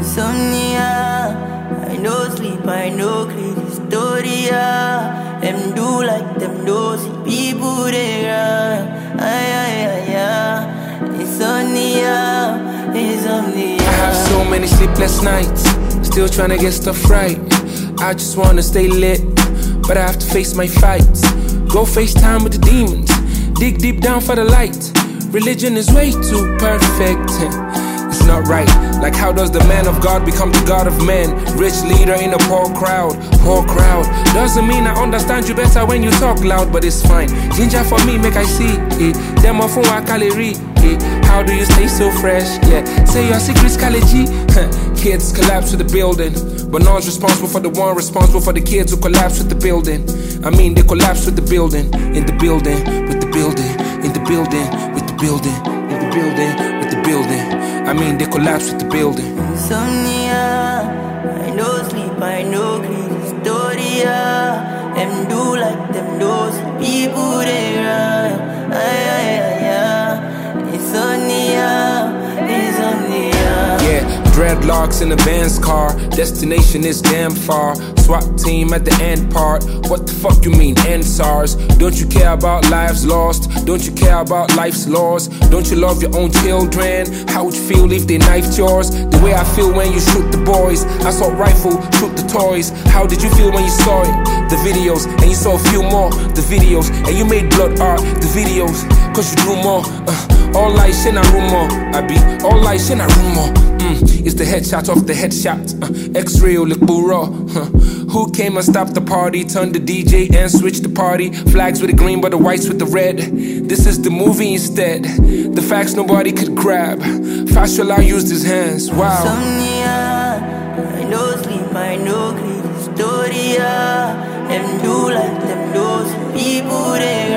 Insomnia, I no sleep, I no create historia. Them do like them do see people they run. Insomnia, insomnia. I have so many sleepless nights, still trying to get stuff right. I just wanna stay lit, but I have to face my fights. Go FaceTime with the demons, dig deep down for the light. Religion is way too perfect. It's not right. Like how does the man of God become the God of men? Rich leader in a poor crowd, poor crowd. Doesn't mean I understand you better when you talk loud, but it's fine. Ginger for me, make I see it. Demo for a calorie. How do you stay so fresh? Yeah, say your secret's Kaleji. Kids collapse with the building, but no one's responsible for the one responsible for the kids who collapse with the building. I mean, they collapse with the building, in the building, with the building, in the building, with the building, in the building, with the building. I mean, they collapse with the building. Insomnia, I no sleep, I no create historia. Them do like them do see people they run. Insomnia, insomnia. Yeah, dreadlocks in the Benz car. Destination is damn far. SWAT team at the end part. What the fuck you mean, NSARS? Don't you care about lives lost? Don't you care about life's laws? Don't you love your own children? How would you feel if they knifed yours? The way I feel when you shoot the boys. Assault rifle, shoot the toys. How did you feel when you saw it? The videos, and you saw a few more. The videos, and you made blood art. The videos, cause you do more. All lies in a rumor. I be all lies in a rumor. It's the headshot off the headshot. X-ray look raw. Who came and stopped the party? Turned the DJ and switched the party. Flags with the green but the whites with the red. This is the movie instead. The facts nobody could grab. Fashola used his hands. Wow. Insomnia, I no sleep, I no create historia. Them do like them do see people they